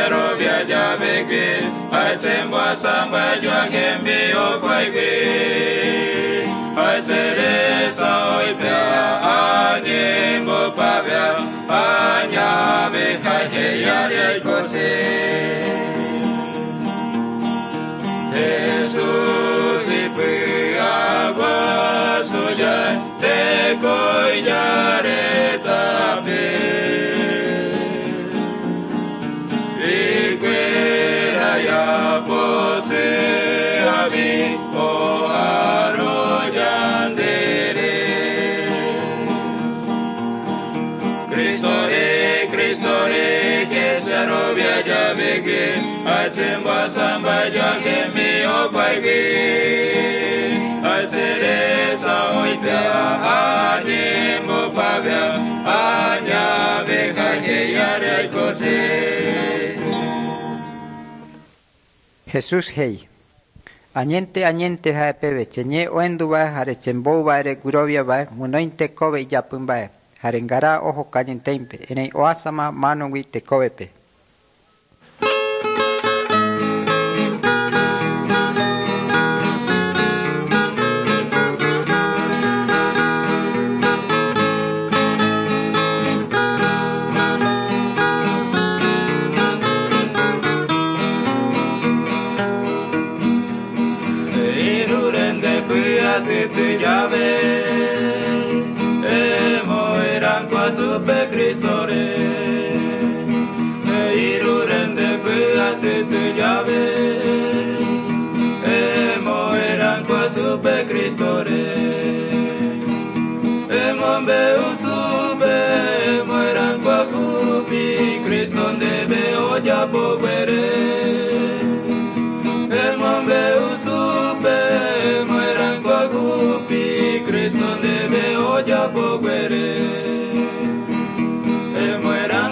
robia ya begwe ai semba samba jua gembi o kwaigwe ai sere soi bia anye mo pavia anya be kai yare kose Jesus ipu agua suya te koyare tape Iguera ya pose avi o arroyandere Cristo re que se arrobia ya begre Achemba samba ya que mi o paigre Alcereza hoy pia Anyemo pavia Anya beja que yare cose Jesús hei. Añente haepeve cheñe oenduba hare chemboba ere gurovia ba munointe kobe yapumba harengara ojo kayenteimpe enei oasama manongui te kobepe. te llave moeran qua super Cristo re irurende puate te llave moeran qua super Cristo re mombe usube moeran qua cupi Cristo debe olla povere mombe usube moeran qua cupi Cristo debe olla povere mueran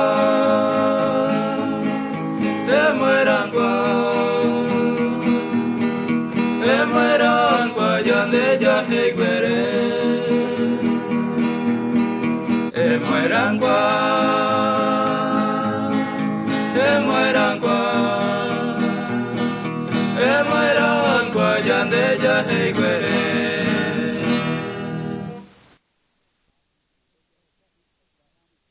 qua yande ya heguere mueran qua yande ya heguere